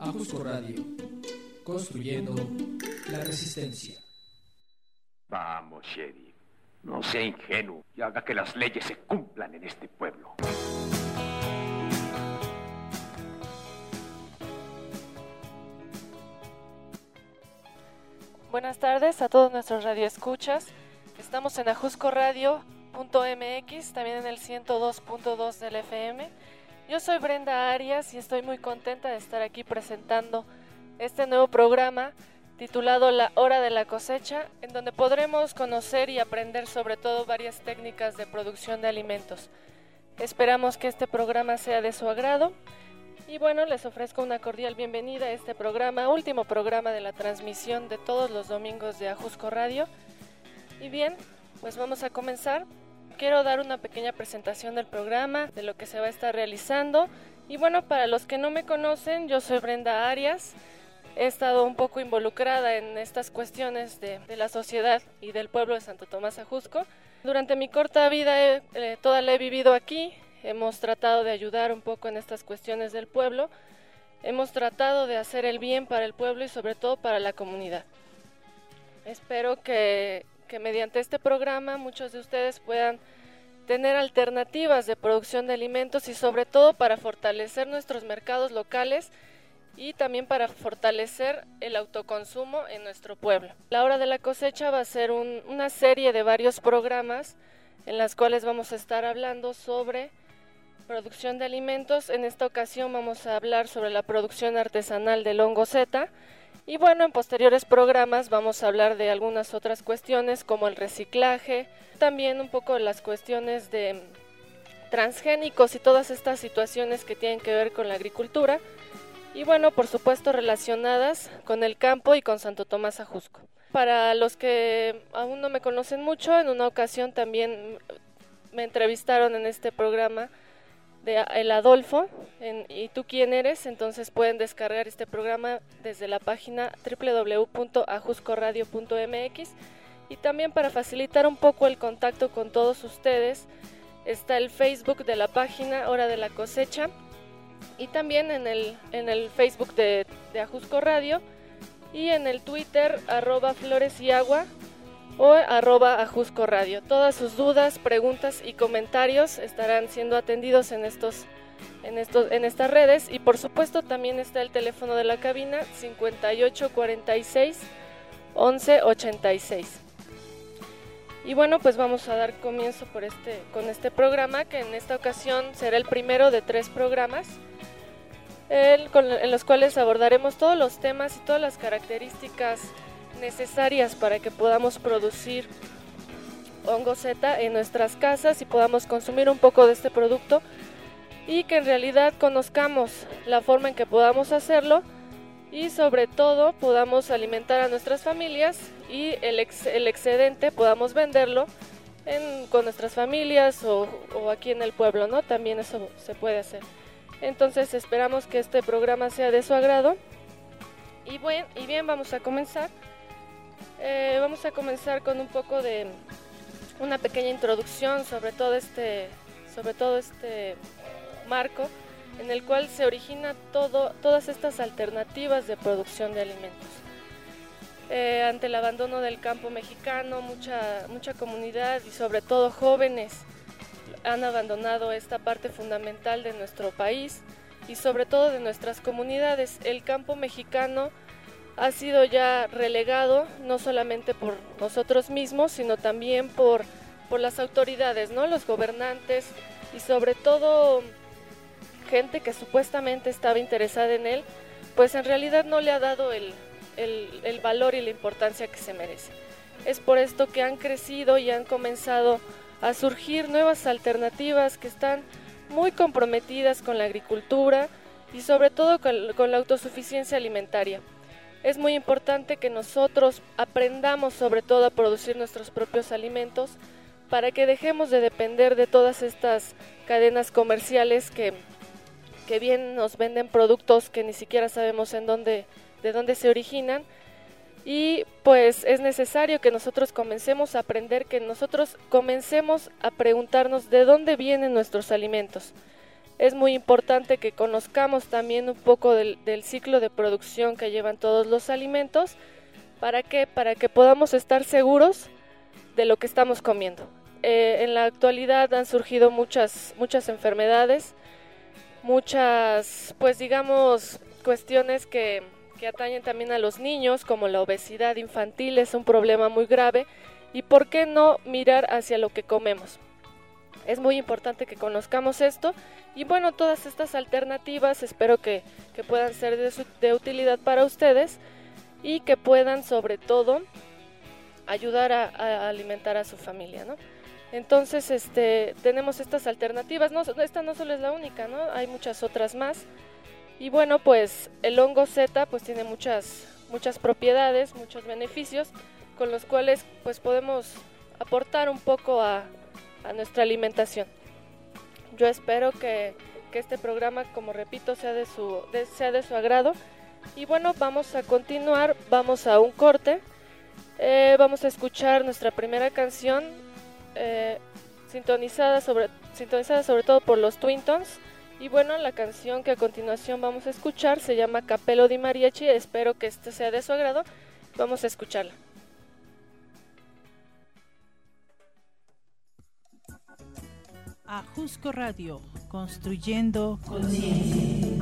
Ajusco Radio, construyendo la resistencia. Vamos, sheriff, no sea ingenuo y haga que las leyes se cumplan en este pueblo. Buenas tardes a todos nuestros radioescuchas. Estamos en ajuscoradio.mx, también en el 102.2 del FM. Yo soy Brenda Arias y estoy muy contenta de estar aquí presentando este nuevo programa titulado La Hora de la Cosecha, en donde podremos conocer y aprender sobre todo varias técnicas de producción de alimentos. Esperamos que este programa sea de su agrado y bueno, les ofrezco una cordial bienvenida a este programa, último programa de la transmisión de todos los domingos de Ajusco Radio. Y bien, pues vamos a comenzar. Quiero dar una pequeña presentación del programa, de lo que se va a estar realizando. Y bueno, para los que no me conocen, yo soy Brenda Arias. He estado un poco involucrada en estas cuestiones de la sociedad y del pueblo de Santo Tomás Ajusco. Durante mi corta vida, toda la he vivido aquí. Hemos tratado de ayudar un poco en estas cuestiones del pueblo. Hemos tratado de hacer el bien para el pueblo y sobre todo para la comunidad. Espero que mediante este programa muchos de ustedes puedan tener alternativas de producción de alimentos y sobre todo para fortalecer nuestros mercados locales y también para fortalecer el autoconsumo en nuestro pueblo. La Hora de la Cosecha va a ser una serie de varios programas en las cuales vamos a estar hablando sobre producción de alimentos. En esta ocasión vamos a hablar sobre la producción artesanal del hongo zeta. Y bueno, en posteriores programas vamos a hablar de algunas otras cuestiones como el reciclaje, también un poco de las cuestiones de transgénicos y todas estas situaciones que tienen que ver con la agricultura y bueno, por supuesto relacionadas con el campo y con Santo Tomás Ajusco. Para los que aún no me conocen mucho, en una ocasión también me entrevistaron en este programa de El Adolfo, ¿Y tú quién eres? Entonces pueden descargar este programa desde la página www.ajuscoradio.mx y también para facilitar un poco el contacto con todos ustedes está el Facebook de la página Hora de la Cosecha y también en el Facebook de Ajusco Radio y en el Twitter @floresyagua o @Ajusco Radio. Todas sus dudas, preguntas y comentarios estarán siendo atendidos en estas redes y por supuesto también está el teléfono de la cabina 5846 1186. Y bueno, pues vamos a dar comienzo con este programa que en esta ocasión será el primero de 3 programas en los cuales abordaremos todos los temas y todas las características necesarias para que podamos producir hongo zeta en nuestras casas y podamos consumir un poco de este producto y que en realidad conozcamos la forma en que podamos hacerlo y sobre todo podamos alimentar a nuestras familias y el excedente podamos venderlo con nuestras familias o aquí en el pueblo, ¿no? También eso se puede hacer. Entonces esperamos que este programa sea de su agrado y bien, vamos a comenzar. Vamos a comenzar con un poco de una pequeña introducción sobre todo este marco en el cual se origina todas estas alternativas de producción de alimentos. Ante el abandono del campo mexicano, mucha comunidad y sobre todo jóvenes han abandonado esta parte fundamental de nuestro país y sobre todo de nuestras comunidades. El campo mexicano ha sido ya relegado no solamente por nosotros mismos, sino también por las autoridades, ¿no? Los gobernantes y sobre todo gente que supuestamente estaba interesada en él, pues en realidad no le ha dado el valor y la importancia que se merece. Es por esto que han crecido y han comenzado a surgir nuevas alternativas que están muy comprometidas con la agricultura y sobre todo con la autosuficiencia alimentaria. Es muy importante que nosotros aprendamos sobre todo a producir nuestros propios alimentos para que dejemos de depender de todas estas cadenas comerciales que bien nos venden productos que ni siquiera sabemos de dónde se originan. Y pues es necesario que nosotros comencemos a aprender, que nosotros comencemos a preguntarnos de dónde vienen nuestros alimentos. Es muy importante que conozcamos también un poco del ciclo de producción que llevan todos los alimentos. ¿Para qué? Para que podamos estar seguros de lo que estamos comiendo. En la actualidad han surgido muchas enfermedades, muchas, pues digamos, cuestiones que atañen también a los niños, como la obesidad infantil, es un problema muy grave. ¿Y por qué no mirar hacia lo que comemos? Es muy importante que conozcamos esto y bueno, todas estas alternativas espero que puedan ser de utilidad para ustedes y que puedan sobre ayudar a alimentar a su familia, ¿no? Entonces, tenemos estas alternativas, esta no solo es la única, ¿no? Hay muchas otras más. Y bueno, pues el hongo Z pues tiene muchas propiedades, muchos beneficios con los cuales pues podemos aportar un poco a nuestra alimentación. Yo espero que este programa, como repito, sea de su agrado. Y bueno, vamos a continuar, vamos a un corte. Vamos a escuchar nuestra primera canción, sintonizada sobre todo por los Twin Tones. Y bueno, la canción que a continuación vamos a escuchar se llama Cappello di Mariachi. Espero que sea de su agrado. Vamos a escucharla. Ajusco Radio, construyendo conciencia.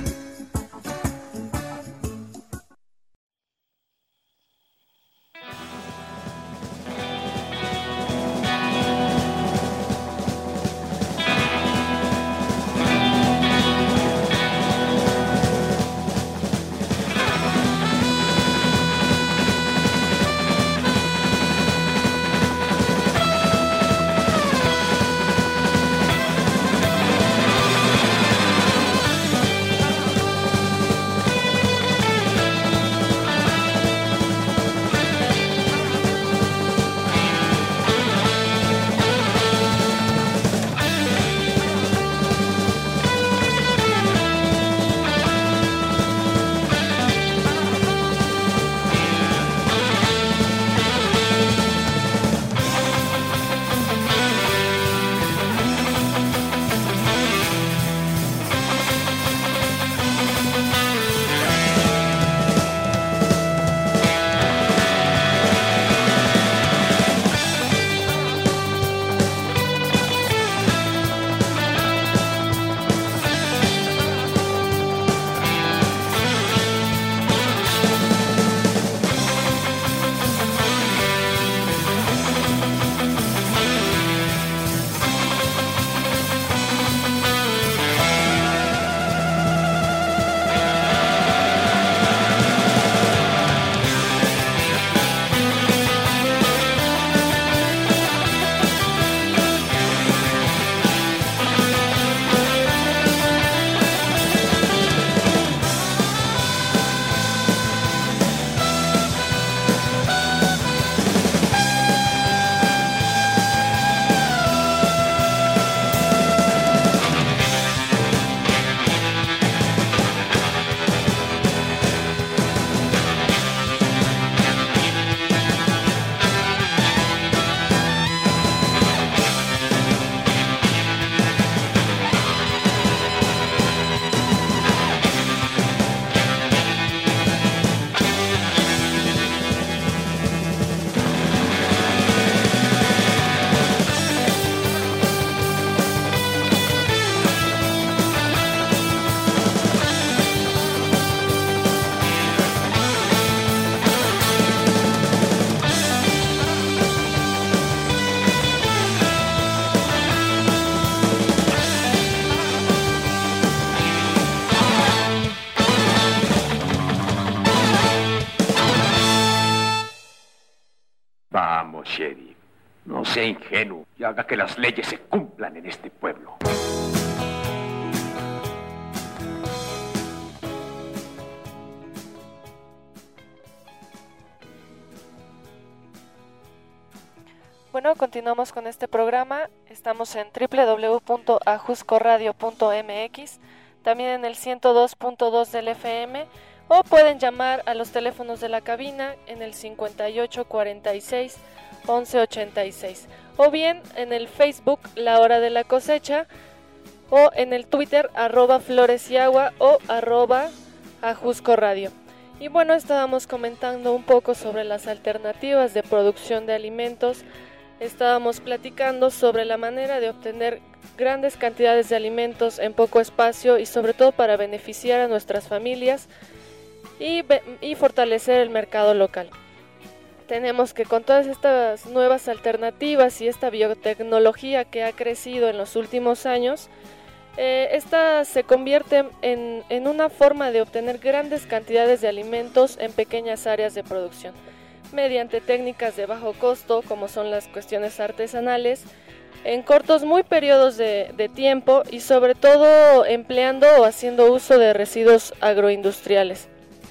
Vamos, sheriff. No sea ingenuo y haga que las leyes se cumplan en este pueblo. Bueno, continuamos con este programa. Estamos en www.ajuscoradio.mx, también en el 102.2 del FM, o pueden llamar a los teléfonos de la cabina en el 58 46 11 86, o bien en el Facebook La Hora de la Cosecha, o en el Twitter @floresyagua o @ajuscoradio. Y bueno, estábamos comentando un poco sobre las alternativas de producción de alimentos. Estábamos platicando sobre la manera de obtener grandes cantidades de alimentos en poco espacio y sobre todo para beneficiar a nuestras familias y fortalecer el mercado local. Tenemos que con todas estas nuevas alternativas y esta biotecnología que ha crecido en los últimos años, esta se convierte en una forma de obtener grandes cantidades de alimentos en pequeñas áreas de producción, mediante técnicas de bajo costo, como son las cuestiones artesanales, en cortos muy periodos de tiempo y sobre todo empleando o haciendo uso de residuos agroindustriales.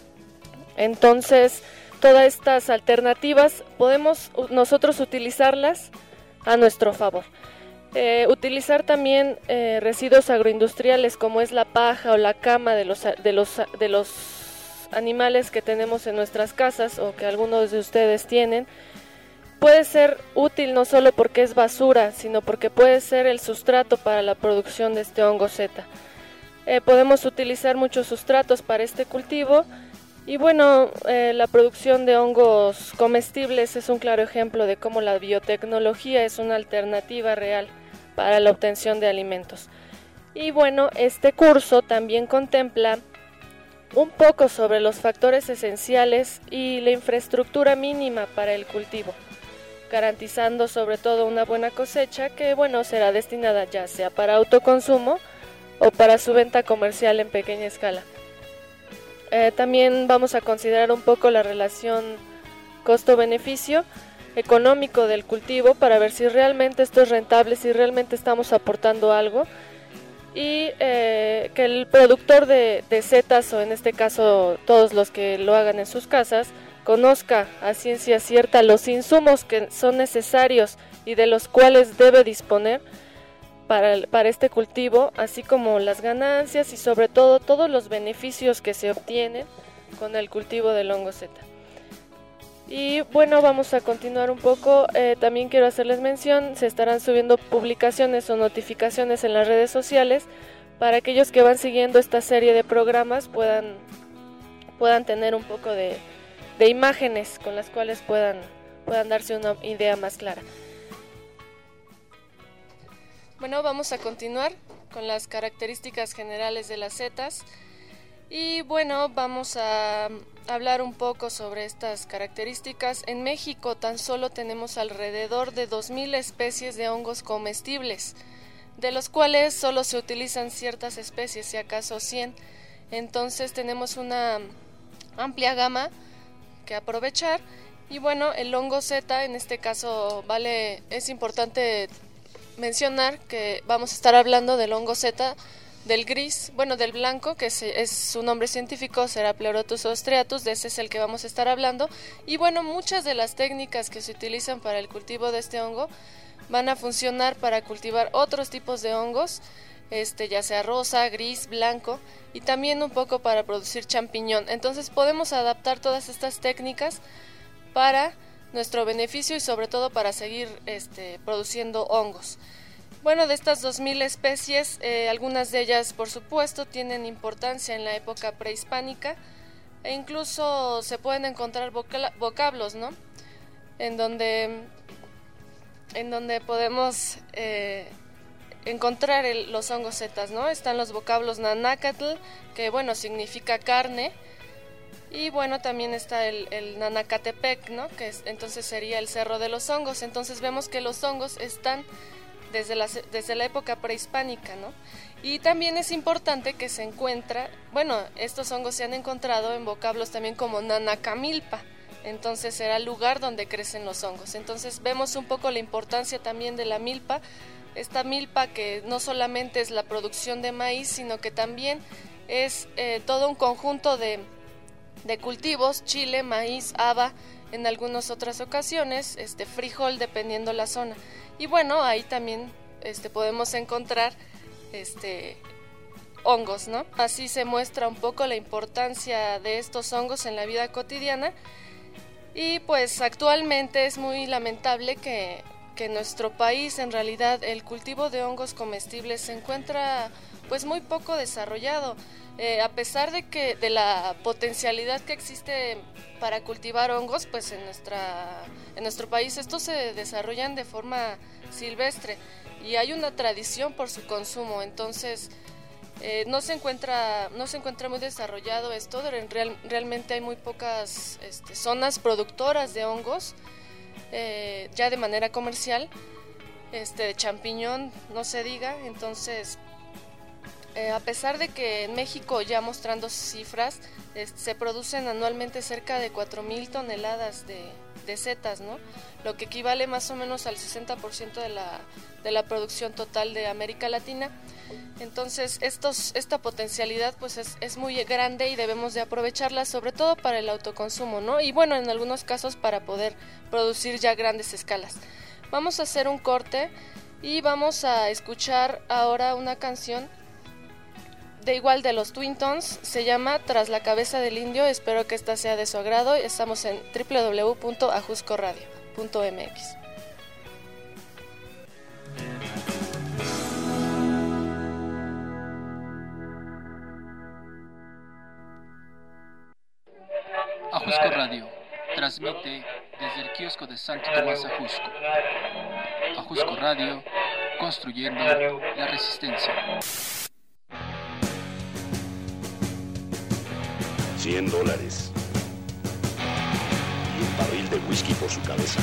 Entonces, todas estas alternativas podemos nosotros utilizarlas a nuestro favor. Utilizar también residuos agroindustriales como es la paja o la cama de los animales que tenemos en nuestras casas o que algunos de ustedes tienen, puede ser útil no solo porque es basura, sino porque puede ser el sustrato para la producción de este hongo Z. Podemos utilizar muchos sustratos para este cultivo. Y bueno, la producción de hongos comestibles es un claro ejemplo de cómo la biotecnología es una alternativa real para la obtención de alimentos. Y bueno, este curso también contempla un poco sobre los factores esenciales y la infraestructura mínima para el cultivo, garantizando sobre todo una buena cosecha que bueno, será destinada ya sea para autoconsumo o para su venta comercial en pequeña escala. También vamos a considerar un poco la relación costo-beneficio económico del cultivo para ver si realmente esto es rentable, si realmente estamos aportando algo y que el productor de setas, o en este caso todos los que lo hagan en sus casas, conozca a ciencia cierta los insumos que son necesarios y de los cuales debe disponer para este cultivo, así como las ganancias y sobre todo todos los beneficios que se obtienen con el cultivo del hongo Z. Y bueno, vamos a continuar un poco. También quiero hacerles mención, se estarán subiendo publicaciones o notificaciones en las redes sociales para aquellos que van siguiendo esta serie de programas puedan tener un poco de imágenes con las cuales puedan darse una idea más clara. Bueno, vamos a continuar con las características generales de las setas y bueno, vamos a hablar un poco sobre estas características. En México tan solo tenemos alrededor de 2.000 especies de hongos comestibles, de los cuales solo se utilizan ciertas especies, si acaso 100. Entonces tenemos una amplia gama que aprovechar y bueno, el hongo Z en este caso es importante mencionar que vamos a estar hablando del hongo Z, del gris, del blanco, que es su nombre científico, será Pleurotus striatus, de ese es el que vamos a estar hablando. Y bueno, muchas de las técnicas que se utilizan para el cultivo de este hongo van a funcionar para cultivar otros tipos de hongos, ya sea rosa, gris, blanco, y también un poco para producir champiñón. Entonces podemos adaptar todas estas técnicas para nuestro beneficio y sobre todo para seguir produciendo hongos. Bueno, de estas 2.000 especies, algunas de ellas por supuesto tienen importancia en la época prehispánica e incluso se pueden encontrar vocablos, ¿no? En donde podemos encontrar los hongos zetas, ¿no? Están los vocablos nanácatl, que significa carne. Y bueno, también está el Nanacatepec, ¿no? Que entonces sería el cerro de los hongos. Entonces vemos que los hongos están desde la época prehispánica, ¿no? Y también es importante que se encuentra, estos hongos se han encontrado en vocablos también como Nanacamilpa. Entonces será el lugar donde crecen los hongos. Entonces vemos un poco la importancia también de la milpa. Esta milpa que no solamente es la producción de maíz, sino que también es todo un conjunto de cultivos, chile, maíz, haba, en algunas otras ocasiones, frijol, dependiendo la zona. Y bueno, ahí también podemos encontrar hongos, ¿no? Así se muestra un poco la importancia de estos hongos en la vida cotidiana. Y pues actualmente es muy lamentable que que en nuestro país en realidad el cultivo de hongos comestibles se encuentra pues muy poco desarrollado. A pesar de la potencialidad que existe para cultivar hongos, pues en nuestro país estos se desarrollan de forma silvestre y hay una tradición por su consumo, entonces no se encuentra muy desarrollado esto. Realmente hay muy pocas zonas productoras de hongos ya de manera comercial, de champiñón no se diga. Entonces a pesar de que en México, ya mostrando cifras, se producen anualmente cerca de 4,000 toneladas de setas, ¿no? Lo que equivale más o menos al 60% de la producción total de América Latina. Entonces esta potencialidad pues es muy grande y debemos de aprovecharla, sobre todo para el autoconsumo, ¿no? Y bueno, en algunos casos para poder producir ya grandes escalas. Vamos a hacer un corte y vamos a escuchar ahora una canción de los Twin Tones, se llama Tras la cabeza del indio. Espero que esta sea de su agrado. Estamos en www.ajuscoradio.mx. Ajusco Radio transmite desde el kiosco de Santo Tomás Ajusco. Ajusco Radio, construyendo la resistencia. $100 y un barril de whisky por su cabeza.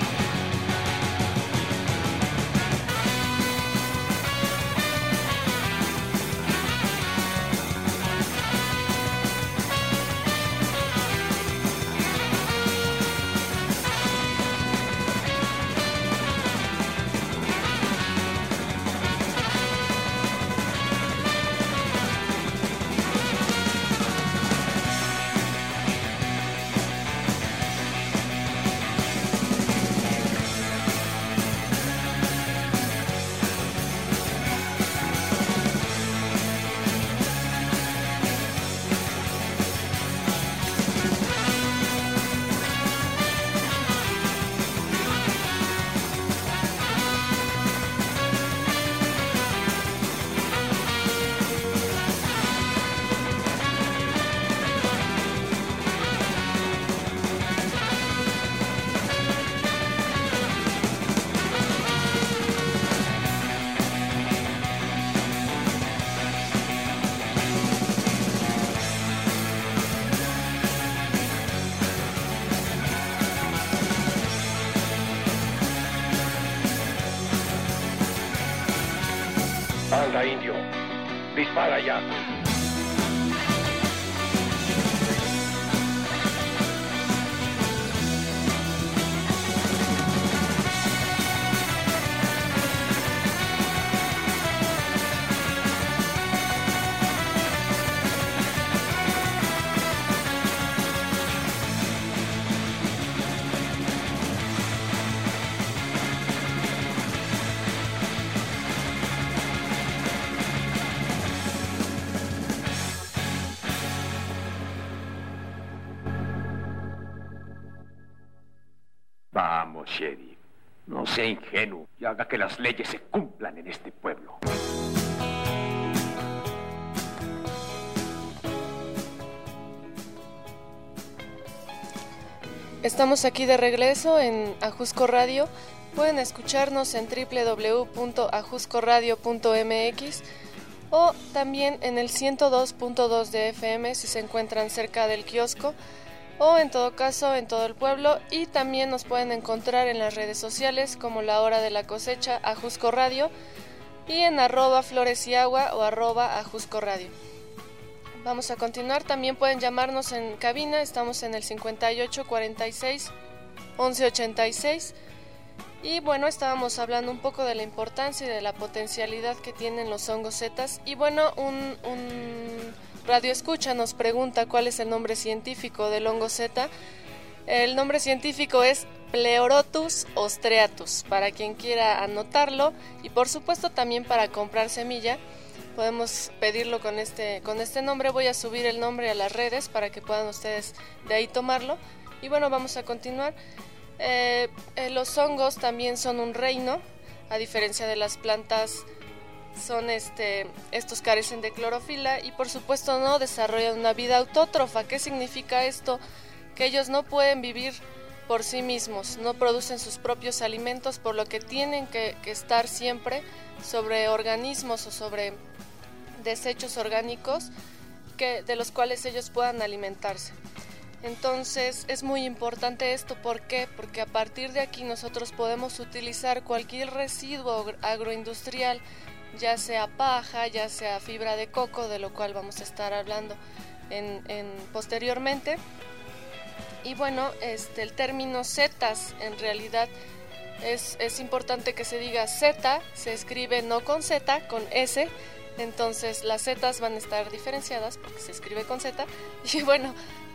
Anda, indio. Dispara ya. Vamos, sheriff. No sea ingenuo y haga que las leyes se cumplan en este pueblo. Estamos aquí de regreso en Ajusco Radio. Pueden escucharnos en www.ajuscoradio.mx o también en el 102.2 de FM si se encuentran cerca del kiosco, o en todo caso en todo el pueblo. Y también nos pueden encontrar en las redes sociales como La Hora de la Cosecha, Ajusco Radio, y en @floresyagua o @Ajusco Radio. Vamos a continuar. También pueden llamarnos en cabina. Estamos en el 58 46 11 86. Y bueno, estábamos hablando un poco de la importancia y de la potencialidad que tienen los hongos setas. Y bueno, un radio escucha nos pregunta cuál es el nombre científico del hongo seta. El nombre científico es Pleurotus ostreatus, para quien quiera anotarlo, y por supuesto también para comprar semilla podemos pedirlo con este nombre. Voy a subir el nombre a las redes para que puedan ustedes de ahí tomarlo. Y bueno, vamos a continuar. Los hongos también son un reino, a diferencia de las plantas. Estos carecen de clorofila y por supuesto no desarrollan una vida autótrofa. ¿Qué significa esto? Que ellos no pueden vivir por sí mismos, no producen sus propios alimentos, por lo que tienen que estar siempre sobre organismos o sobre desechos orgánicos de los cuales ellos puedan alimentarse. Entonces es muy importante esto. ¿Por qué? Porque a partir de aquí nosotros podemos utilizar cualquier residuo agroindustrial, ya sea paja, ya sea fibra de coco, de lo cual vamos a estar hablando posteriormente. Y bueno, el término setas, en realidad es importante que se diga seta, se escribe no con Z, con S, entonces las setas van a estar diferenciadas porque se escribe con Z. Y bueno,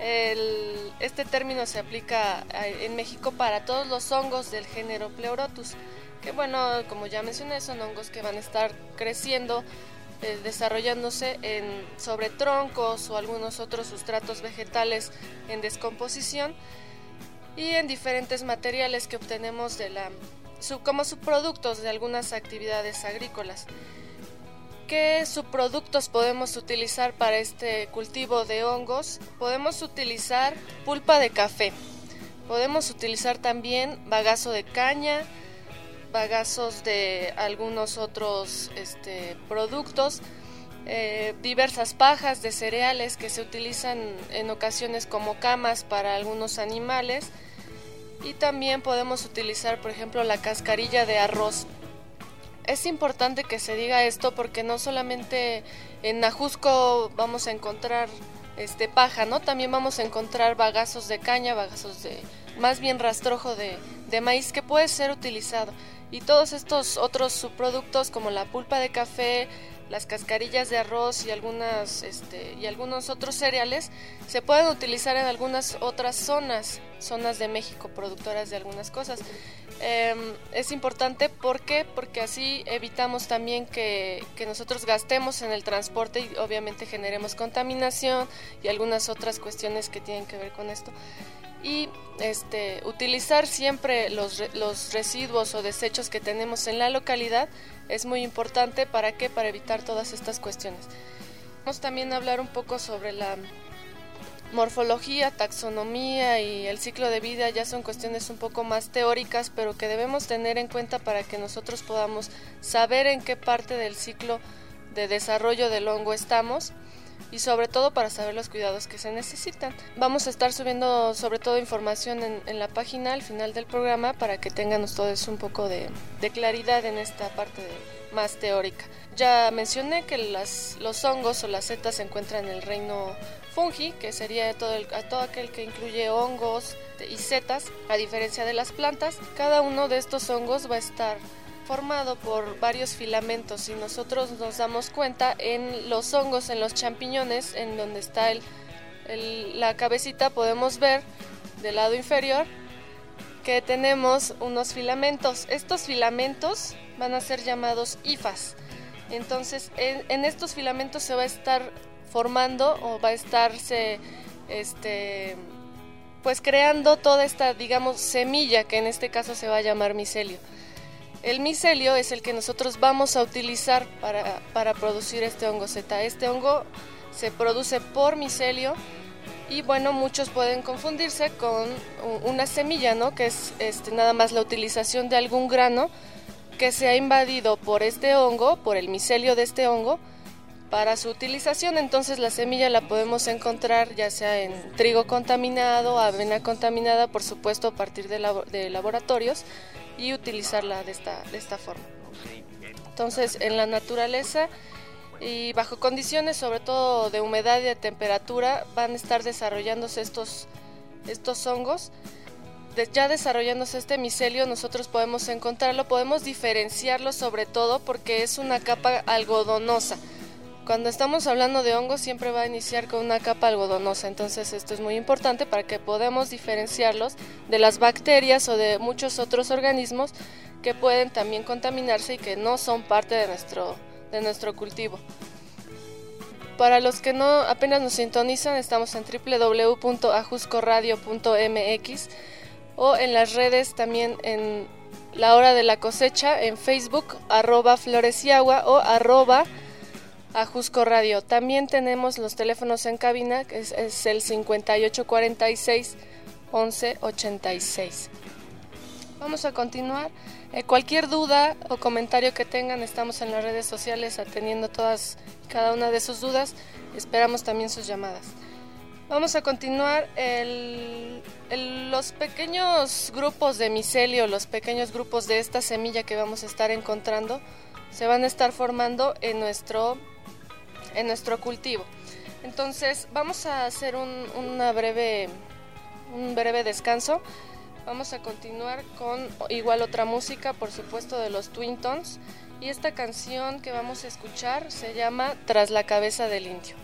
este término se aplica en México para todos los hongos del género Pleurotus, que bueno, como ya mencioné, son hongos que van a estar creciendo, desarrollándose sobre troncos o algunos otros sustratos vegetales en descomposición y en diferentes materiales que obtenemos como subproductos de algunas actividades agrícolas. ¿Qué subproductos podemos utilizar para este cultivo de hongos? Podemos utilizar pulpa de café, podemos utilizar también bagazo de caña, bagazos de algunos otros productos, diversas pajas de cereales que se utilizan en ocasiones como camas para algunos animales, y también podemos utilizar, por ejemplo, la cascarilla de arroz. Es importante que se diga esto porque no solamente en Ajusco vamos a encontrar paja, ¿no? También vamos a encontrar bagazos de caña, más bien rastrojo de maíz que puede ser utilizado. Y todos estos otros subproductos como la pulpa de café, las cascarillas de arroz y algunos otros cereales se pueden utilizar en algunas otras zonas de México productoras de algunas cosas. Es importante, ¿por qué? Porque así evitamos también que nosotros gastemos en el transporte y obviamente generemos contaminación y algunas otras cuestiones que tienen que ver con esto. Y utilizar siempre los residuos o desechos que tenemos en la localidad es muy importante. ¿Para qué? Para evitar todas estas cuestiones. Vamos también a hablar un poco sobre la morfología, taxonomía y el ciclo de vida. Ya son cuestiones un poco más teóricas, pero que debemos tener en cuenta para que nosotros podamos saber en qué parte del ciclo de desarrollo del hongo estamos, y sobre todo para saber los cuidados que se necesitan. Vamos a estar subiendo sobre todo información en la página al final del programa para que tengan ustedes un poco de claridad en esta parte más teórica. Ya mencioné que los hongos o las setas se encuentran en el reino fungi, que sería todo aquel que incluye hongos y setas, a diferencia de las plantas. Cada uno de estos hongos va a estar formado por varios filamentos, y nosotros nos damos cuenta en los hongos, en los champiñones, en donde está la cabecita, podemos ver del lado inferior que tenemos unos filamentos. Estos filamentos van a ser llamados hifas. Entonces en estos filamentos se va a estar formando o va a estarse pues creando toda esta, digamos, semilla, que en este caso se va a llamar micelio. El micelio es el que nosotros vamos a utilizar para producir este hongo seta. Este hongo se produce por micelio y bueno, muchos pueden confundirse con una semilla, ¿no? Que es nada más la utilización de algún grano que se ha invadido por este hongo, por el micelio de este hongo, para su utilización. Entonces la semilla la podemos encontrar ya sea en trigo contaminado, avena contaminada, por supuesto a partir de laboratorios, y utilizarla de esta forma. Entonces en la naturaleza y bajo condiciones sobre todo de humedad y de temperatura van a estar desarrollándose estos hongos. Ya desarrollándose este micelio, nosotros podemos encontrarlo, podemos diferenciarlo sobre todo porque es una capa algodonosa. Cuando estamos hablando de hongos siempre va a iniciar con una capa algodonosa, entonces esto es muy importante para que podamos diferenciarlos de las bacterias o de muchos otros organismos que pueden también contaminarse y que no son parte de nuestro cultivo. Para los que no apenas nos sintonizan, estamos en www.ajuscoradio.mx o en las redes también en La Hora de la Cosecha, en Facebook, @Flores y Agua o @Ajusco Radio. También tenemos los teléfonos en cabina, que es el 5846-1186. Vamos a continuar. Cualquier duda o comentario que tengan, estamos en las redes sociales atendiendo cada una de sus dudas. Esperamos también sus llamadas. Vamos a continuar. Los pequeños grupos de micelio, los pequeños grupos de esta semilla que vamos a estar encontrando, se van a estar formando en nuestro cultivo. Entonces vamos a hacer un breve descanso. Vamos a continuar con igual otra música, por supuesto, de los Twin Tones, y esta canción que vamos a escuchar se llama Tras la cabeza del indio.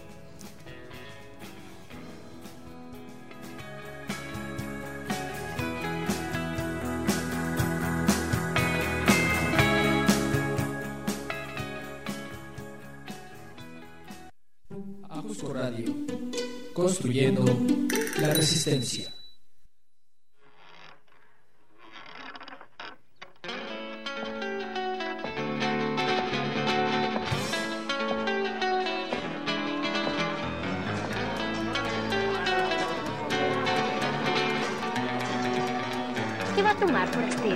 Ajusco Radio, construyendo la resistencia. ¿Qué va a tomar, forastero?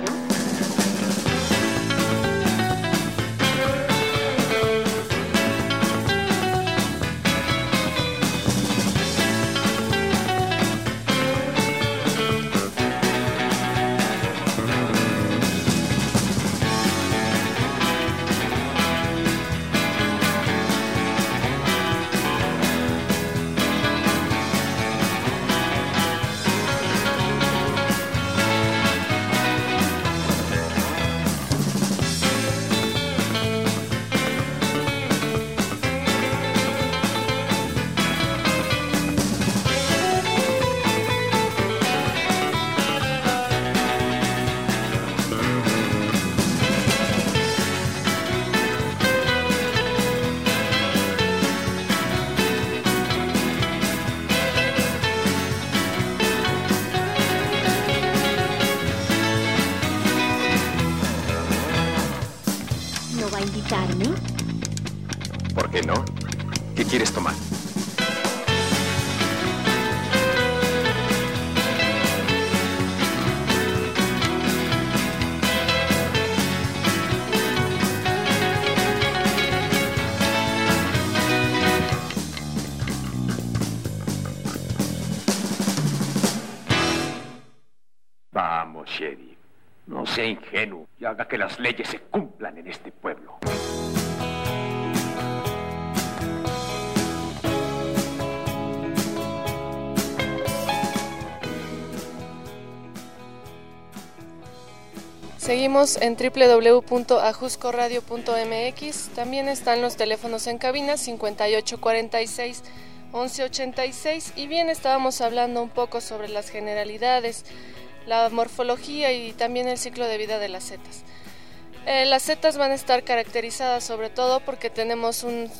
¿Por qué no? ¿Qué quieres tomar? Vamos, sheriff. No sea ingenuo y haga que las leyes se cumplan en este pueblo. Seguimos en www.ajuscoradio.mx. También están los teléfonos en cabina 5846-1186. Y bien, estábamos hablando un poco sobre las generalidades, la morfología y también el ciclo de vida de las setas. Las setas van a estar caracterizadas sobre todo porque tenemos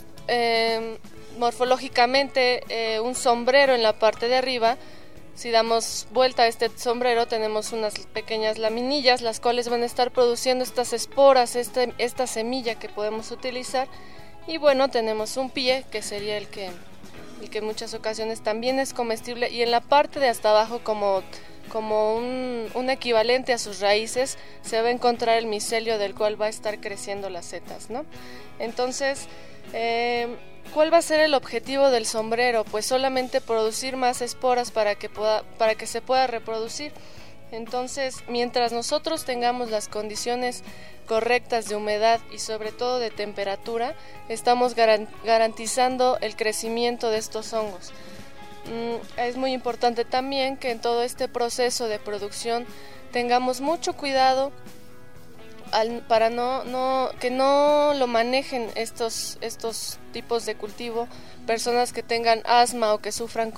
morfológicamente un sombrero en la parte de arriba. Si damos vuelta a este sombrero, tenemos unas pequeñas laminillas, las cuales van a estar produciendo estas esporas, esta semilla que podemos utilizar. Y bueno, tenemos un pie, que sería el que en muchas ocasiones también es comestible. Y en la parte de hasta abajo, como un equivalente a sus raíces, se va a encontrar el micelio del cual va a estar creciendo las setas, ¿no? Entonces, ¿cuál va a ser el objetivo del sombrero? Pues solamente producir más esporas para que se pueda reproducir. Entonces, mientras nosotros tengamos las condiciones correctas de humedad y sobre todo de temperatura, estamos garantizando el crecimiento de estos hongos. Es muy importante también que en todo este proceso de producción tengamos mucho cuidado para que no lo manejen estos tipos de cultivo personas que tengan asma o que sufran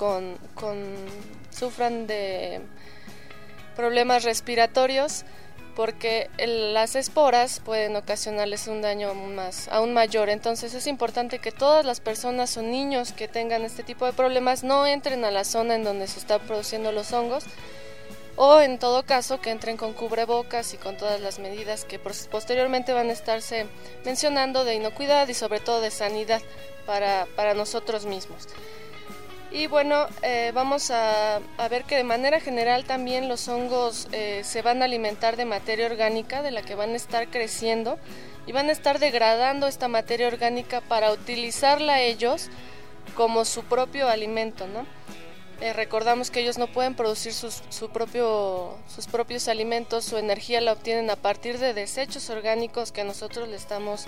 de problemas respiratorios, porque las esporas pueden ocasionarles un daño aún mayor. Entonces es importante que todas las personas o niños que tengan este tipo de problemas no entren a la zona en donde se están produciendo los hongos, o en todo caso que entren con cubrebocas y con todas las medidas que posteriormente van a estarse mencionando de inocuidad y sobre todo de sanidad para nosotros mismos. Y bueno, vamos a ver que de manera general también los hongos se van a alimentar de materia orgánica de la que van a estar creciendo y van a estar degradando esta materia orgánica para utilizarla ellos como su propio alimento, ¿no? Recordamos que ellos no pueden producir sus propios alimentos, su energía la obtienen a partir de desechos orgánicos que nosotros le estamos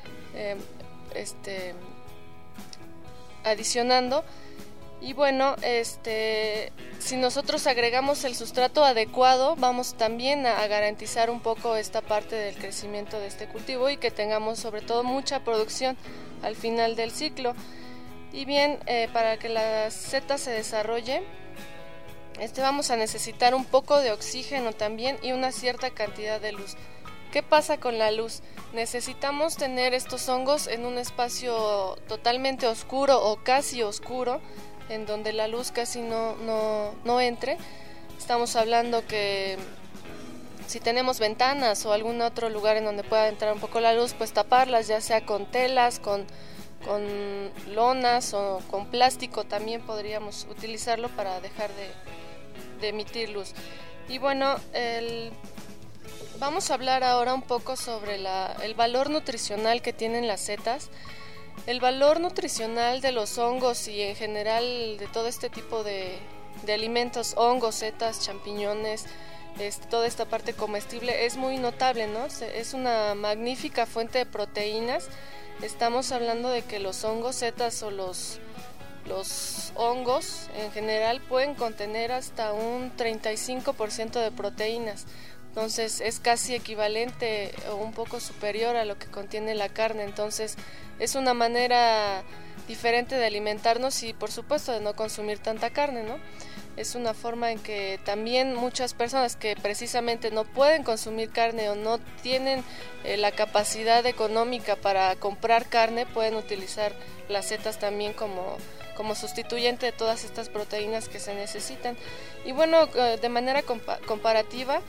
adicionando. Y bueno, si nosotros agregamos el sustrato adecuado, vamos también a garantizar un poco esta parte del crecimiento de este cultivo y que tengamos sobre todo mucha producción al final del ciclo. Y bien, para que la seta se desarrolle, vamos a necesitar un poco de oxígeno también y una cierta cantidad de luz. ¿Qué pasa con la luz? Necesitamos tener estos hongos en un espacio totalmente oscuro o casi oscuro, en donde la luz casi no entre. Estamos hablando que si tenemos ventanas o algún otro lugar en donde pueda entrar un poco la luz, pues taparlas, ya sea con telas, con lonas o con plástico, también podríamos utilizarlo para dejar de emitir luz. Y bueno, vamos a hablar ahora un poco sobre el valor nutricional que tienen las setas. El valor nutricional de los hongos y en general de todo este tipo de alimentos, hongos, setas, champiñones, toda esta parte comestible es muy notable, ¿no? Es una magnífica fuente de proteínas. Estamos hablando de que los hongos, setas o los hongos en general pueden contener hasta un 35% de proteínas. Entonces es casi equivalente o un poco superior a lo que contiene la carne. Entonces es una manera diferente de alimentarnos y por supuesto de no consumir tanta carne, ¿no? Es una forma en que también muchas personas que precisamente no pueden consumir carne o no tienen la capacidad económica para comprar carne, pueden utilizar las setas también como sustituyente de todas estas proteínas que se necesitan. Y bueno, de manera comparativa,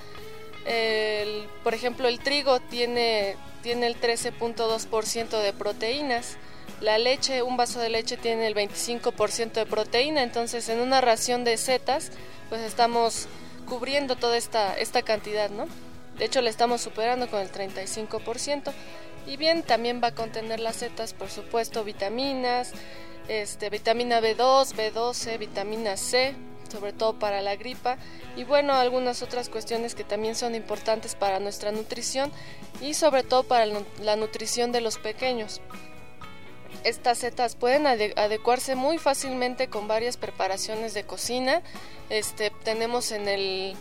por ejemplo, el trigo tiene el 13.2% de proteínas. La leche, un vaso de leche tiene el 25% de proteína, entonces en una ración de setas pues estamos cubriendo toda esta cantidad, ¿no? De hecho, le estamos superando con el 35%. Y bien, también va a contener las setas, por supuesto, vitaminas, vitamina B2, B12, vitamina C, sobre todo para la gripa, y bueno, algunas otras cuestiones que también son importantes para nuestra nutrición y sobre todo para la nutrición de los pequeños. Estas setas pueden adecuarse muy fácilmente con varias preparaciones de cocina. Tenemos en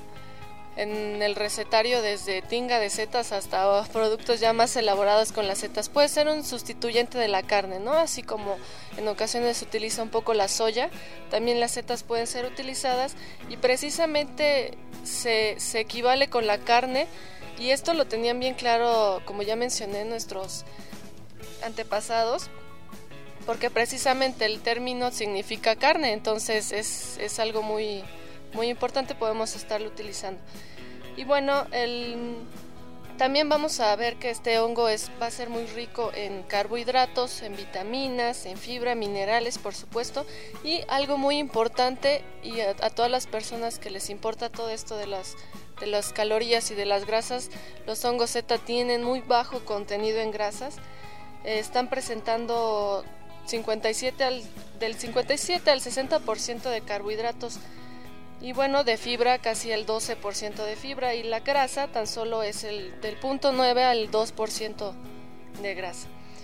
el recetario desde tinga de setas hasta productos ya más elaborados con las setas. Puede ser un sustituyente de la carne, ¿no? Así como en ocasiones se utiliza un poco la soya, también las setas pueden ser utilizadas y precisamente se equivale con la carne, y esto lo tenían bien claro, como ya mencioné, nuestros antepasados, porque precisamente el término significa carne, entonces es algo muy, muy importante, podemos estarlo utilizando. Y bueno, también vamos a ver que este hongo va a ser muy rico en carbohidratos, en vitaminas, en fibra, minerales, por supuesto, y algo muy importante, y a todas las personas que les importa todo esto de las calorías y de las grasas, los hongos zeta tienen muy bajo contenido en grasas, están presentando del 57 al 60% de carbohidratos y bueno, de fibra casi el 12% de fibra, y la grasa tan solo es del 0.9 al 2% de grasa.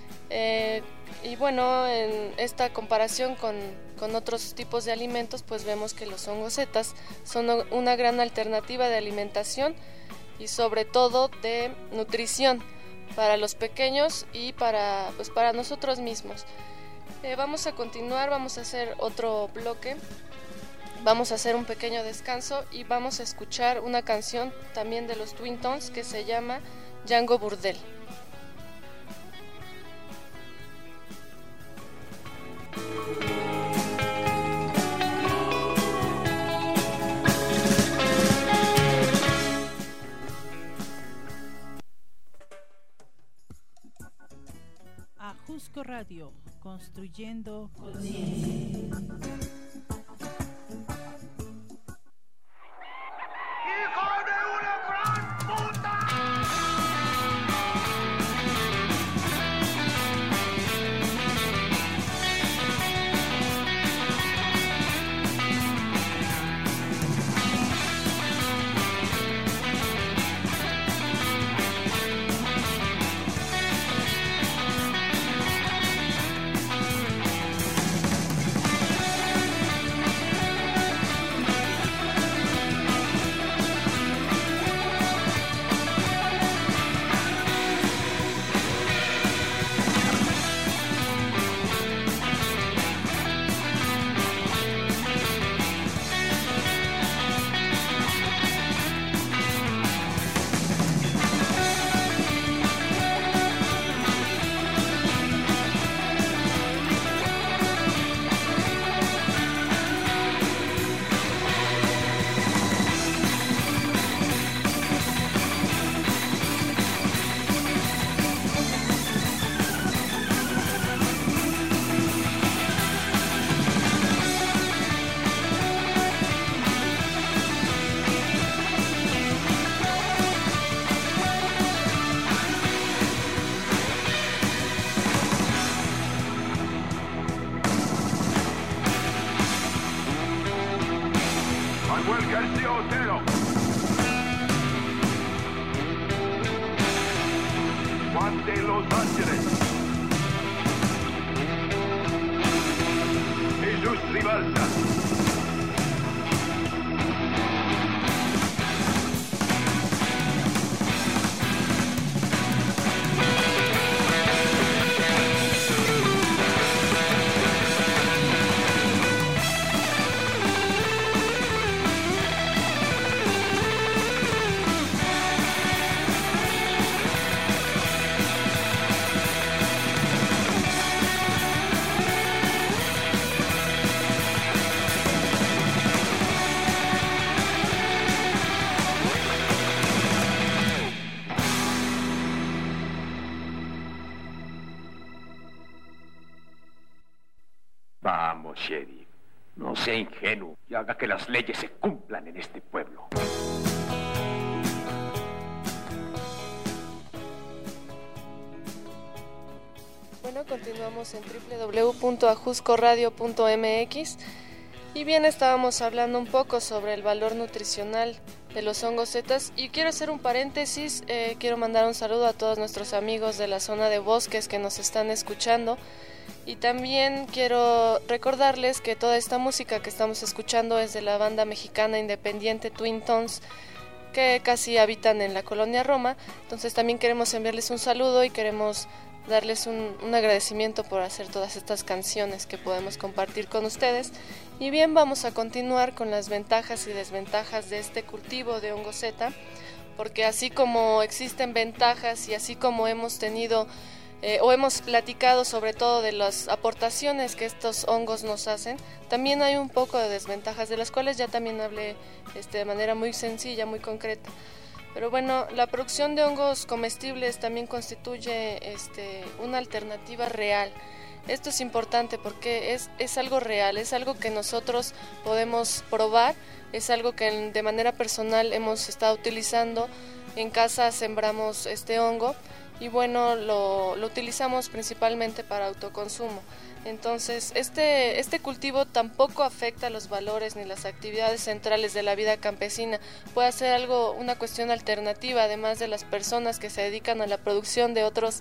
Y bueno, en esta comparación con otros tipos de alimentos, pues vemos que los hongos setas son una gran alternativa de alimentación y sobre todo de nutrición para los pequeños y para nosotros mismos. Vamos a continuar, vamos a hacer otro bloque, vamos a hacer un pequeño descanso y vamos a escuchar una canción también de los Twin Tones que se llama Django Burdel. Ajusco Radio, construyendo conciencia. Vamos, sheriff. No sea ingenuo y haga que las leyes se cumplan en este pueblo. Bueno, continuamos en www.ajuscoradio.mx y bien, estábamos hablando un poco sobre el valor nutricional de los hongos zetas y quiero hacer un paréntesis, quiero mandar un saludo a todos nuestros amigos de la zona de bosques que nos están escuchando. Y también quiero recordarles que toda esta música que estamos escuchando es de la banda mexicana independiente Twin Tones, que casi habitan en la colonia Roma. Entonces también queremos enviarles un saludo y queremos darles un agradecimiento por hacer todas estas canciones que podemos compartir con ustedes. Y bien, vamos a continuar con las ventajas y desventajas de este cultivo de hongo zeta, porque así como existen ventajas y así como hemos tenido o hemos platicado sobre todo de las aportaciones que estos hongos nos hacen, también hay un poco de desventajas, de las cuales ya también hablé de manera muy sencilla, muy concreta. Pero bueno, la producción de hongos comestibles también constituye una alternativa real. Esto es importante porque es algo real, es algo que nosotros podemos probar, es algo que de manera personal hemos estado utilizando. En casa sembramos este hongo y bueno, lo utilizamos principalmente para autoconsumo. Entonces, este cultivo tampoco afecta los valores ni las actividades centrales de la vida campesina. Puede ser una cuestión alternativa, además de las personas que se dedican a la producción de otros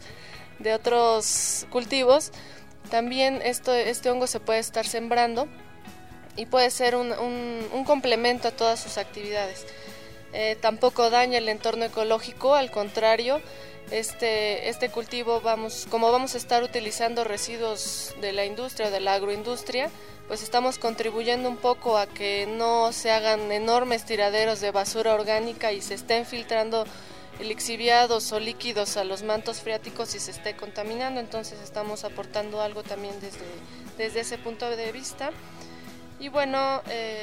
cultivos. También este hongo se puede estar sembrando y puede ser un complemento a todas sus actividades. Tampoco daña el entorno ecológico, al contrario. Este cultivo, como vamos a estar utilizando residuos de la industria o de la agroindustria, pues estamos contribuyendo un poco a que no se hagan enormes tiraderos de basura orgánica y se estén filtrando lixiviados o líquidos a los mantos freáticos y se esté contaminando. Entonces estamos aportando algo también desde ese punto de vista. Y bueno,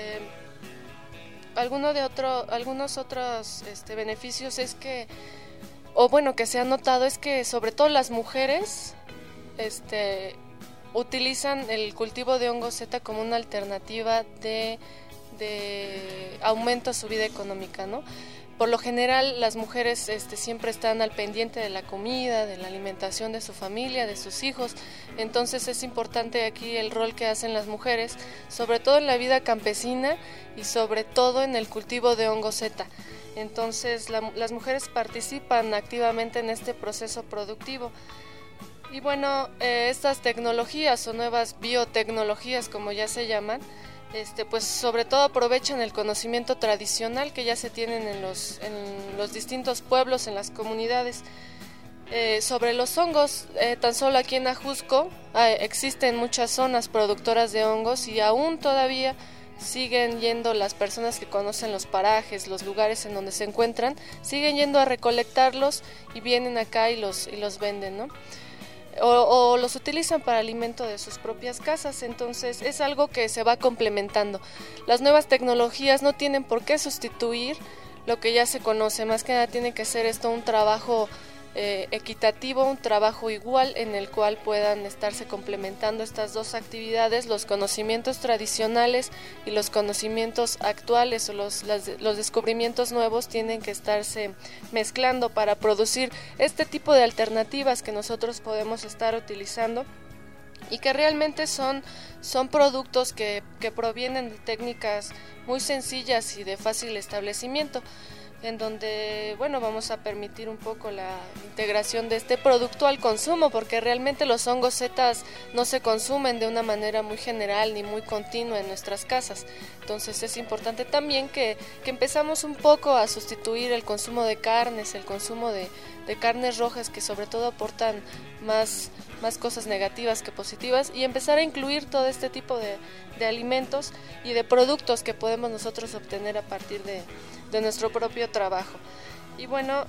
algunos otros beneficios es que, que se ha notado, es que sobre todo las mujeres utilizan el cultivo de hongo Z como una alternativa de aumento a su vida económica, ¿no? Por lo general, las mujeres siempre están al pendiente de la comida, de la alimentación de su familia, de sus hijos. Entonces es importante aquí el rol que hacen las mujeres, sobre todo en la vida campesina y sobre todo en el cultivo de hongo Z. Entonces las mujeres participan activamente en este proceso productivo. Y bueno, estas tecnologías o nuevas biotecnologías, como ya se llaman, pues sobre todo aprovechan el conocimiento tradicional que ya se tienen en los distintos pueblos, en las comunidades. Sobre los hongos, tan solo aquí en Ajusco existen muchas zonas productoras de hongos y aún todavía siguen yendo las personas que conocen los parajes, los lugares en donde se encuentran, siguen yendo a recolectarlos y vienen acá y los venden, ¿no? O los utilizan para alimento de sus propias casas. Entonces es algo que se va complementando. Las nuevas tecnologías no tienen por qué sustituir lo que ya se conoce, más que nada tiene que ser esto un trabajo equitativo, un trabajo igual en el cual puedan estarse complementando estas dos actividades, los conocimientos tradicionales y los conocimientos actuales o los descubrimientos nuevos tienen que estarse mezclando para producir este tipo de alternativas que nosotros podemos estar utilizando y que realmente son productos que provienen de técnicas muy sencillas y de fácil establecimiento, en donde, bueno, vamos a permitir un poco la integración de este producto al consumo, porque realmente los hongos zetas no se consumen de una manera muy general ni muy continua en nuestras casas. Entonces es importante también que empezamos un poco a sustituir el consumo de carnes, el consumo de carnes rojas que sobre todo aportan más cosas negativas que positivas, y empezar a incluir todo este tipo de alimentos y de productos que podemos nosotros obtener a partir de nuestro propio trabajo. Y bueno,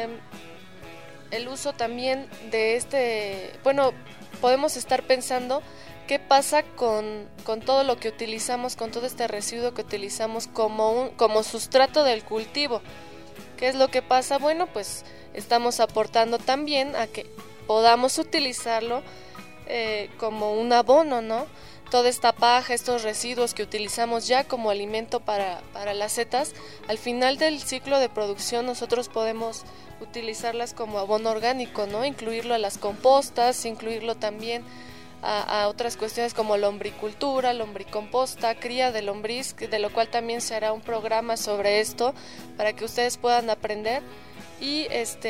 el uso también de podemos estar pensando qué pasa con todo lo que utilizamos, con todo este residuo que utilizamos como sustrato del cultivo. ¿Qué es lo que pasa? Bueno, pues estamos aportando también a que podamos utilizarlo como un abono, ¿no? Toda esta paja, estos residuos que utilizamos ya como alimento para las setas, al final del ciclo de producción nosotros podemos utilizarlas como abono orgánico, ¿no? Incluirlo a las compostas, incluirlo también a otras cuestiones como lombricultura, lombricomposta, cría de lombriz, de lo cual también se hará un programa sobre esto para que ustedes puedan aprender y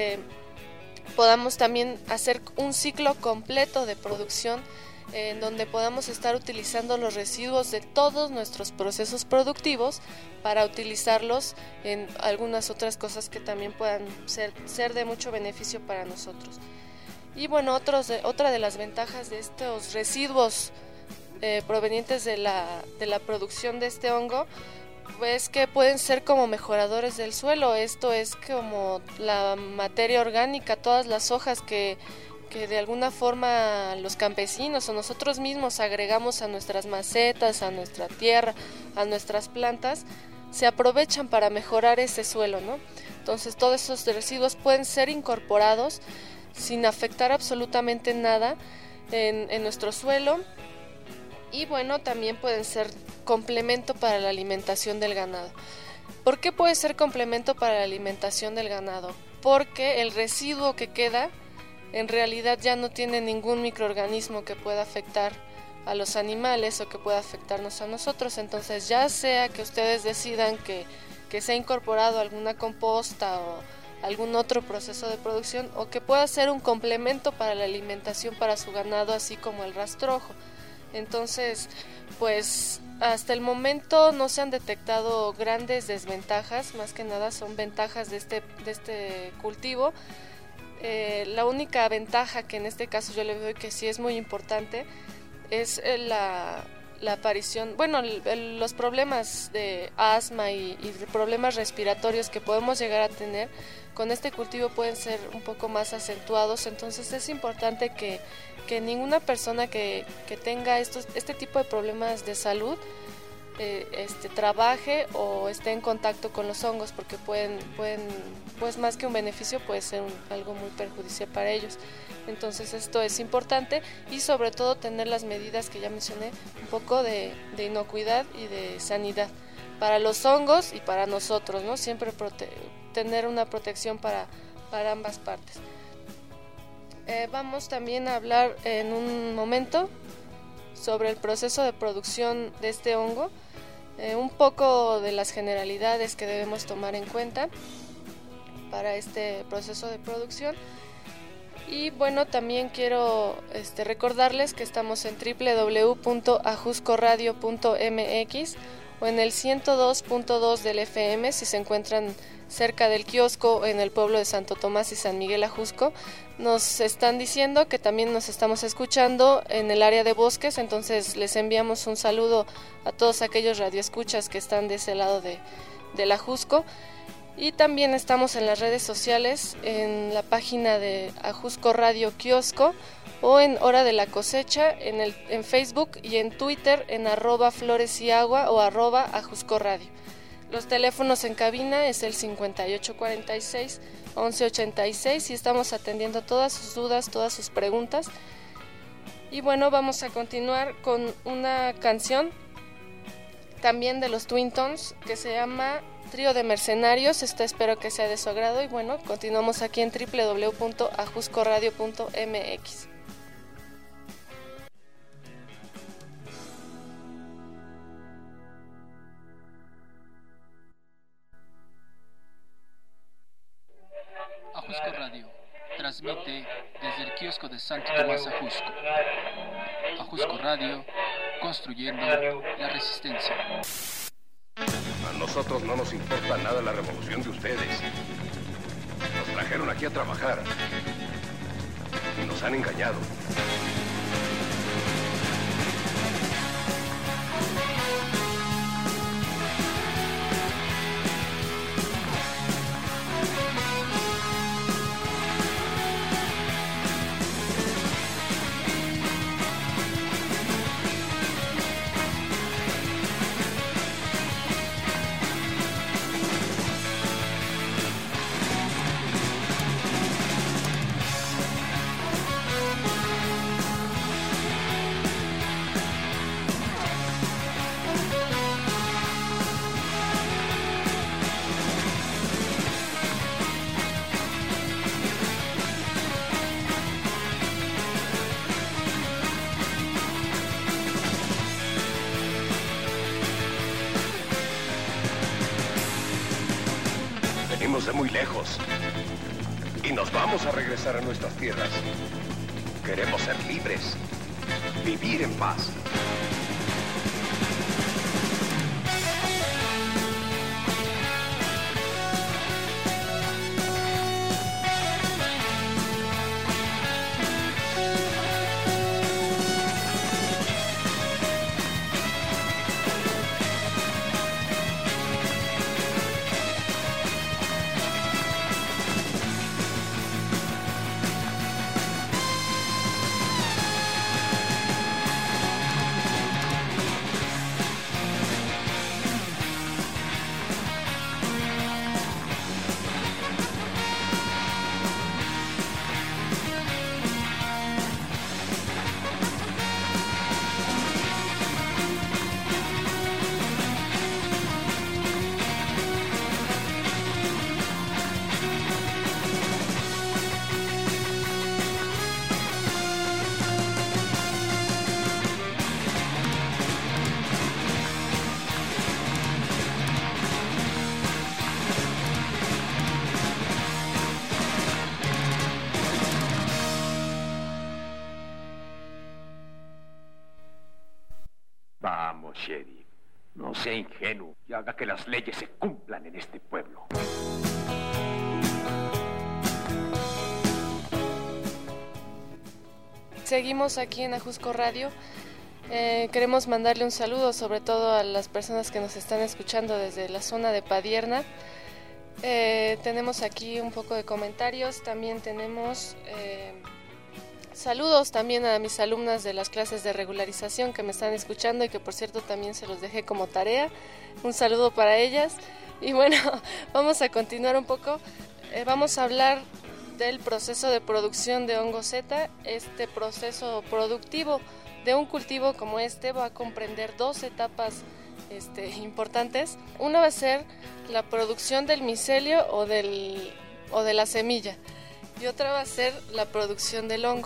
podamos también hacer un ciclo completo de producción en donde podamos estar utilizando los residuos de todos nuestros procesos productivos para utilizarlos en algunas otras cosas que también puedan ser de mucho beneficio para nosotros. Y bueno, otra de las ventajas de estos residuos provenientes de la producción de este hongo es que pueden ser como mejoradores del suelo. Esto es como la materia orgánica, todas las hojas que de alguna forma los campesinos o nosotros mismos agregamos a nuestras macetas, a nuestra tierra, a nuestras plantas, se aprovechan para mejorar ese suelo, ¿no? Entonces todos esos residuos pueden ser incorporados sin afectar absolutamente nada en nuestro suelo, y bueno, también pueden ser complemento para la alimentación del ganado. ¿Por qué puede ser complemento para la alimentación del ganado? Porque el residuo que queda en realidad ya no tiene ningún microorganismo que pueda afectar a los animales o que pueda afectarnos a nosotros. Entonces, ya sea que ustedes decidan que se ha incorporado alguna composta o algún otro proceso de producción, o que pueda ser un complemento para la alimentación para su ganado, así como el rastrojo. Entonces, pues hasta el momento no se han detectado grandes desventajas, más que nada son ventajas de este cultivo. La única ventaja que en este caso yo le veo que sí es muy importante es la aparición, los problemas de asma y problemas respiratorios que podemos llegar a tener con este cultivo pueden ser un poco más acentuados. Entonces es importante que ninguna persona que tenga este tipo de problemas de salud trabaje o esté en contacto con los hongos, porque pueden pues más que un beneficio puede ser algo muy perjudicial para ellos. Entonces esto es importante, y sobre todo tener las medidas que ya mencioné, un poco de inocuidad y de sanidad para los hongos y para nosotros, ¿no? Siempre tener una protección para ambas partes. Vamos también a hablar en un momento sobre el proceso de producción de este hongo, un poco de las generalidades que debemos tomar en cuenta para este proceso de producción. Y bueno, también quiero recordarles que estamos en www.ajuscoradio.mx o en el 102.2 del FM si se encuentran cerca del kiosco en el pueblo de Santo Tomás y San Miguel Ajusco. Nos están diciendo que también nos estamos escuchando en el área de Bosques, entonces les enviamos un saludo a todos aquellos radioescuchas que están de ese lado del Ajusco. Y también estamos en las redes sociales, en la página de Ajusco Radio Kiosco o en Hora de la Cosecha, en Facebook y en Twitter en @floresyagua o @Ajusco Radio. Los teléfonos en cabina es el 5846-1186 y estamos atendiendo todas sus dudas, todas sus preguntas. Y bueno, vamos a continuar con una canción también de los Twin Tones que se llama Trío de Mercenarios. Espero que sea de su agrado y bueno, continuamos aquí en www.ajuscoradio.mx. Ajusco Radio transmite desde el kiosco de Santo Tomás Ajusco. Ajusco Radio, construyendo la resistencia. A nosotros no nos importa nada la revolución de ustedes. Nos trajeron aquí a trabajar y nos han engañado. De muy lejos y nos vamos a regresar a nuestras tierras. Queremos ser libres, vivir en paz. Vamos, sheriff. No sea ingenuo y haga que las leyes se cumplan en este pueblo. Seguimos aquí en Ajusco Radio. Queremos mandarle un saludo sobre todo a las personas que nos están escuchando desde la zona de Padierna. Tenemos aquí un poco de comentarios. También tenemos Saludos también a mis alumnas de las clases de regularización que me están escuchando y que por cierto también se los dejé como tarea. Un saludo para ellas. Y bueno, vamos a continuar un poco. Vamos a hablar del proceso de producción de hongo Z. Este proceso productivo de un cultivo como este va a comprender dos etapas importantes. Una va a ser la producción del micelio o de la semilla, y otra va a ser la producción del hongo.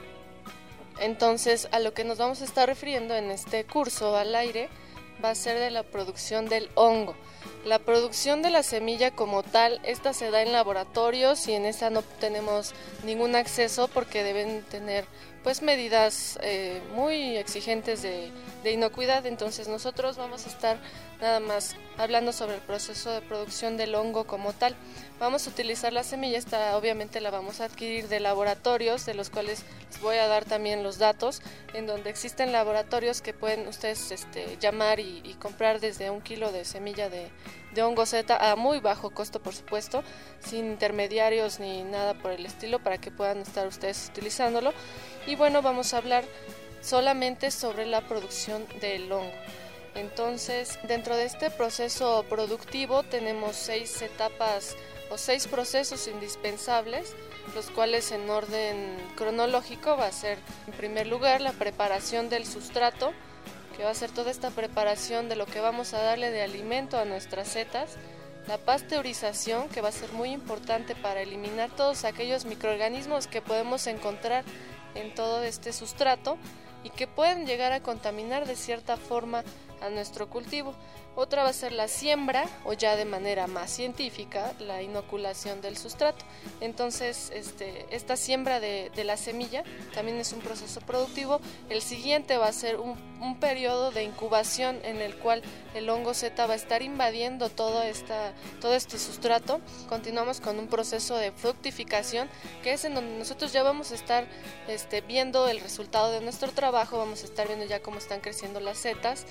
Entonces, a lo que nos vamos a estar refiriendo en este curso al aire va a ser de la producción del hongo. La producción de la semilla como tal, esta se da en laboratorios y en esta no tenemos ningún acceso porque deben tener pues medidas muy exigentes de inocuidad. Entonces nosotros vamos a estar nada más hablando sobre el proceso de producción del hongo como tal. Vamos a utilizar la semilla, esta obviamente la vamos a adquirir de laboratorios, de los cuales les voy a dar también los datos, en donde existen laboratorios que pueden ustedes llamar y comprar desde 1 kilo de semilla de hongo Z a muy bajo costo, por supuesto, sin intermediarios ni nada por el estilo, para que puedan estar ustedes utilizándolo. Y bueno, vamos a hablar solamente sobre la producción del hongo. Entonces, dentro de este proceso productivo tenemos 6 etapas o 6 procesos indispensables, los cuales en orden cronológico va a ser, en primer lugar, la preparación del sustrato, que va a ser toda esta preparación de lo que vamos a darle de alimento a nuestras setas, la pasteurización, que va a ser muy importante para eliminar todos aquellos microorganismos que podemos encontrar en todo este sustrato y que pueden llegar a contaminar de cierta forma a nuestro cultivo. Otra va a ser la siembra, o ya de manera más científica, la inoculación del sustrato. Entonces, esta siembra de la semilla también es un proceso productivo. El siguiente va a ser un periodo de incubación en el cual el hongo Z va a estar invadiendo todo este sustrato. Continuamos con un proceso de fructificación, que es en donde nosotros ya vamos a estar viendo el resultado de nuestro trabajo, vamos a estar viendo ya cómo están creciendo las setas.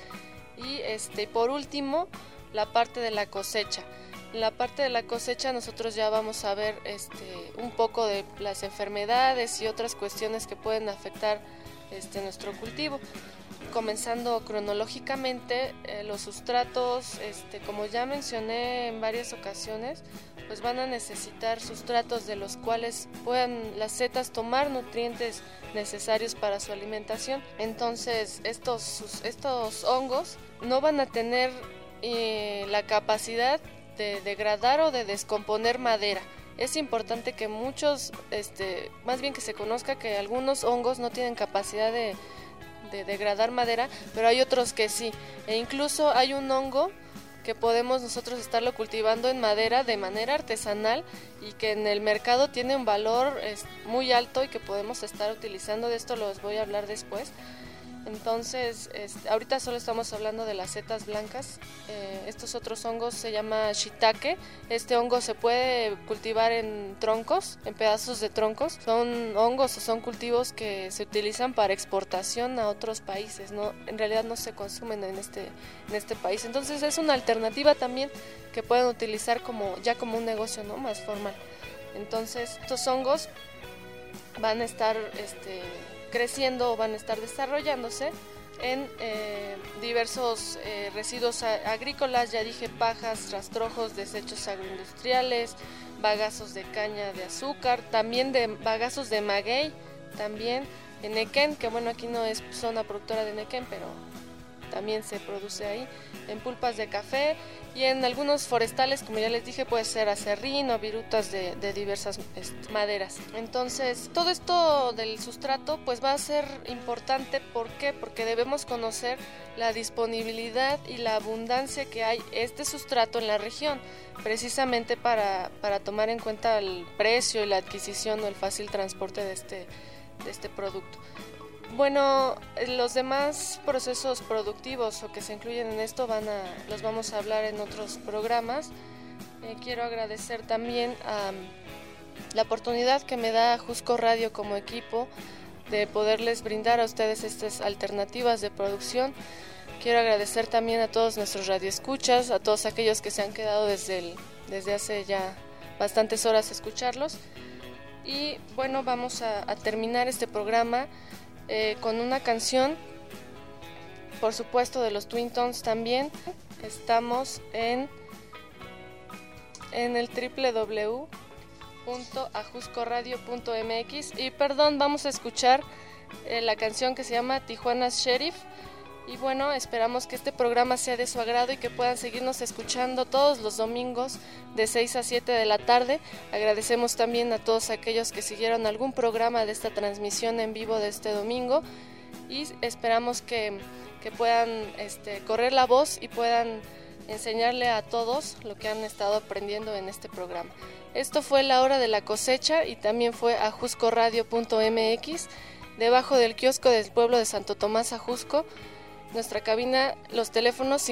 Y por último, la parte de la cosecha. En la parte de la cosecha nosotros ya vamos a ver un poco de las enfermedades y otras cuestiones que pueden afectar nuestro cultivo. Comenzando cronológicamente, los sustratos, como ya mencioné en varias ocasiones, pues van a necesitar sustratos de los cuales puedan las setas tomar nutrientes necesarios para su alimentación. Entonces estos hongos no van a tener la capacidad de degradar o de descomponer madera. Es importante que muchos, más bien que se conozca que algunos hongos no tienen capacidad de degradar madera, pero hay otros que sí, e incluso hay un hongo que podemos nosotros estarlo cultivando en madera de manera artesanal y que en el mercado tiene un valor muy alto y que podemos estar utilizando. De esto los voy a hablar después. Entonces, ahorita solo estamos hablando de las setas blancas. Estos otros hongos se llama shiitake. Este hongo se puede cultivar en troncos, en pedazos de troncos. Son hongos o son cultivos que se utilizan para exportación a otros países. No, en realidad no se consumen en este país. Entonces es una alternativa también que pueden utilizar como un negocio, ¿no?, más formal. Entonces estos hongos van a estar creciendo o van a estar desarrollándose en diversos residuos agrícolas, ya dije, pajas, rastrojos, desechos agroindustriales, bagazos de caña de azúcar, también de bagazos de maguey, también en nequén, que bueno, aquí no es zona productora de nequén, pero también se produce ahí, en pulpas de café y en algunos forestales, como ya les dije, puede ser acerrín o virutas de diversas maderas. Entonces, todo esto del sustrato pues va a ser importante. ¿Por qué? Porque debemos conocer la disponibilidad y la abundancia que hay sustrato en la región, precisamente para tomar en cuenta el precio y la adquisición o el fácil transporte de este producto. Bueno, los demás procesos productivos o que se incluyen en esto los vamos a hablar en otros programas. Quiero agradecer también a la oportunidad que me da Jusco Radio como equipo de poderles brindar a ustedes estas alternativas de producción. Quiero agradecer también a todos nuestros radioescuchas, a todos aquellos que se han quedado desde hace ya bastantes horas a escucharlos. Y bueno, vamos a terminar este programa con una canción, por supuesto, de los Twin Tones también. Estamos en el www.ajuscoradio.mx y vamos a escuchar la canción que se llama Tijuana's Sheriff. Y bueno, esperamos que este programa sea de su agrado y que puedan seguirnos escuchando todos los domingos de 6 a 7 de la tarde. Agradecemos también a todos aquellos que siguieron algún programa de esta transmisión en vivo de este domingo y esperamos que puedan correr la voz y puedan enseñarle a todos lo que han estado aprendiendo en este programa. Esto fue La Hora de la Cosecha y también fue ajuscoradio.mx, debajo del kiosco del pueblo de Santo Tomás Ajusco. Nuestra cabina, los teléfonos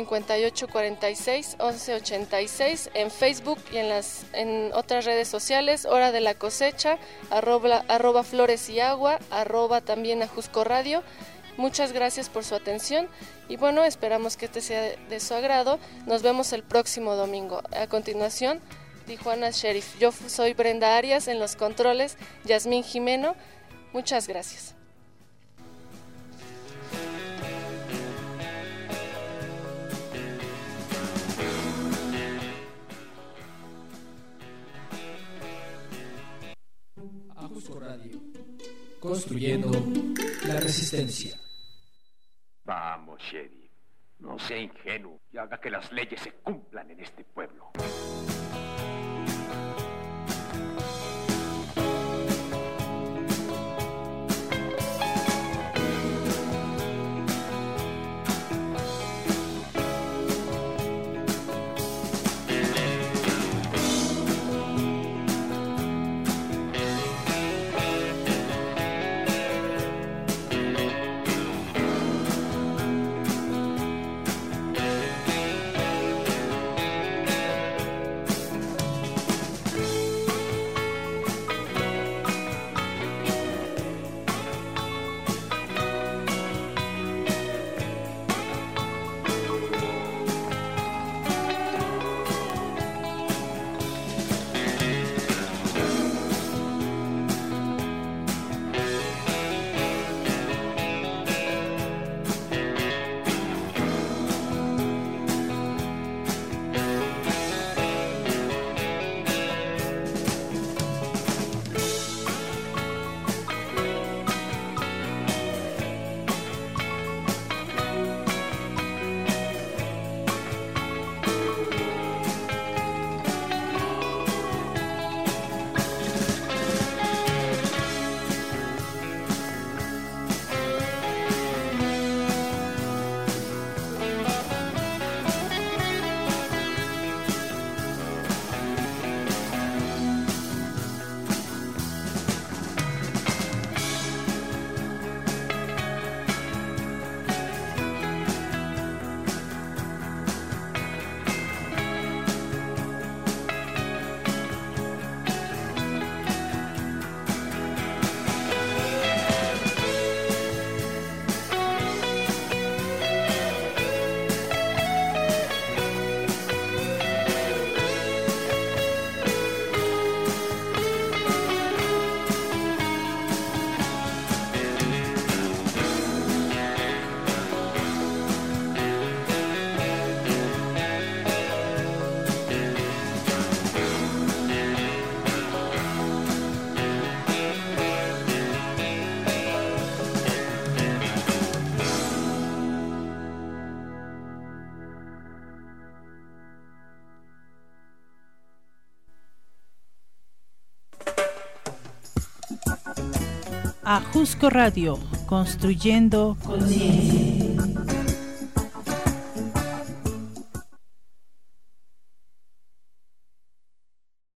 5846-1186, en Facebook y en otras redes sociales, Hora de la Cosecha, arroba Flores y Agua, también Ajusco Radio. Muchas gracias por su atención y bueno, esperamos que este sea de su agrado. Nos vemos el próximo domingo. A continuación, Tijuana's Sheriff. Yo soy Brenda Arias, en los controles, Yasmín Jimeno. Muchas gracias. Ajusco Radio, construyendo la resistencia. Vamos, sheriff. No sea ingenuo y haga que las leyes se cumplan en este pueblo. Ajusco Radio, construyendo conciencia.